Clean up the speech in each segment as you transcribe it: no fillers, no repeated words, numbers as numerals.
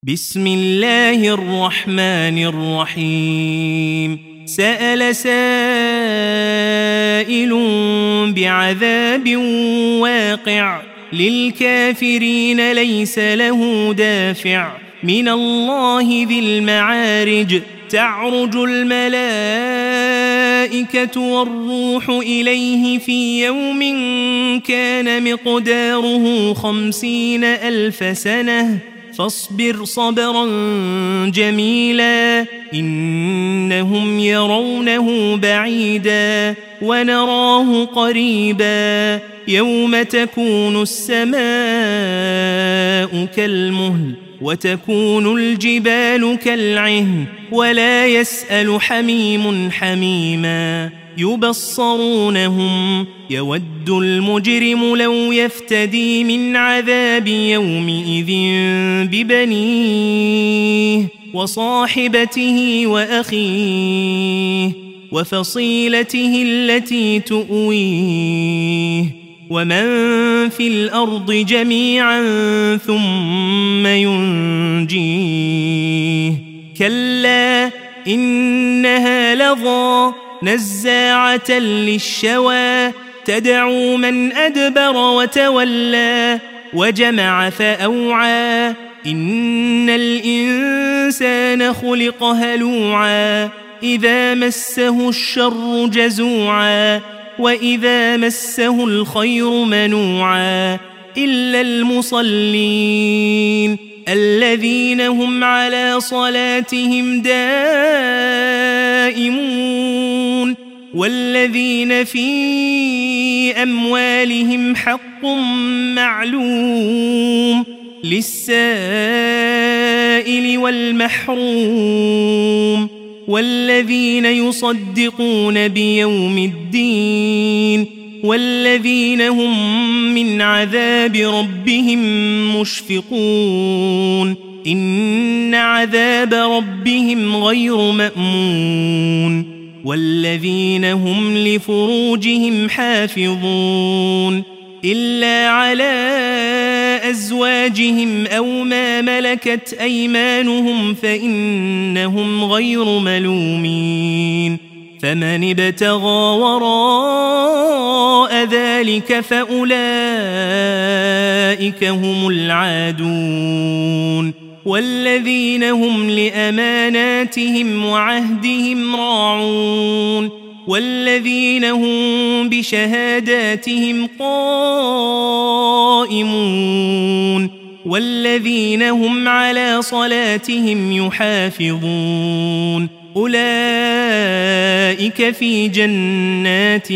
بسم الله الرحمن الرحيم سأل سائل بعذاب واقع للكافرين ليس له دافع من الله ذي المعارج تعرج الملائكة والروح إليه في يوم كان مقداره 50,000 سنة فاصبر صبرا جميلا إنهم يرونه بعيدا ونراه قريبا يوم تكون السماء كالمهل وتكون الجبال كالعهن ولا يسأل حميم حميما يبصرونهم يود المجرم لو يفتدي من عذاب يومئذ ببنيه وصاحبته وأخيه وفصيلته التي تؤويه ومن في الأرض جميعا ثم ينجيه كلا إنها لظى نزاعة للشوى تدعو من أدبر وتولى وجمع فأوعى إن الإنسان خلق هلوعا إذا مسه الشر جزوعا وإذا مسه الخير منوعا إلا المصلين الذين هم على صلاتهم دائمون والذين في أموالهم حق معلوم للسائل والمحروم والذين يصدقون بيوم الدين والذين هم من عذاب ربهم مشفقون إن عذاب ربهم غير مأمون والذين هم لفروجهم حافظون إلا على أزواجهم أو ما ملكت أيمانهم فإنهم غير ملومين فمن ابتغى وراء ذلك فأولئك هم العادون والذين هم لأماناتهم وعهدهم راعون والذين هم بشهاداتهم قائمون والذين هم على صلاتهم يحافظون أولئك في جنات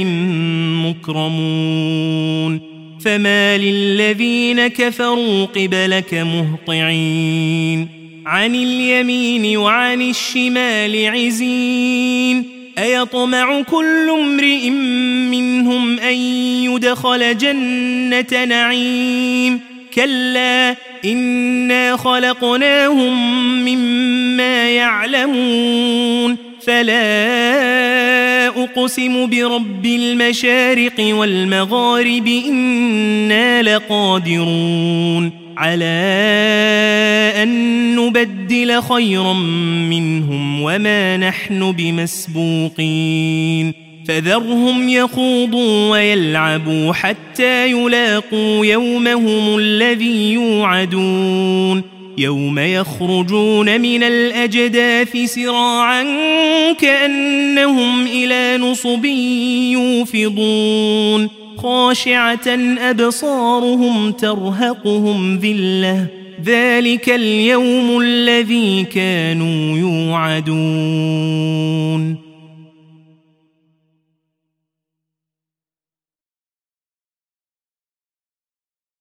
مكرمون فما للذين كفروا قبلك مهطعين عن اليمين وعن الشمال عزين أيطمع كل امرئ منهم أن يدخل جنة نعيم كلا إنا خلقناهم مما يعلمون فلا أقسم برب المشارق والمغارب إنا لقادرون على أن نبدل خيرا منهم وما نحن بمسبوقين فذرهم يخوضوا ويلعبوا حتى يلاقوا يومهم الذي يوعدون يوم يخرجون من الأجداث سراعا كأنهم إلى نصب يوفضون خاشعة أبصارهم ترهقهم ذلة ذلك اليوم الذي كانوا يوعدون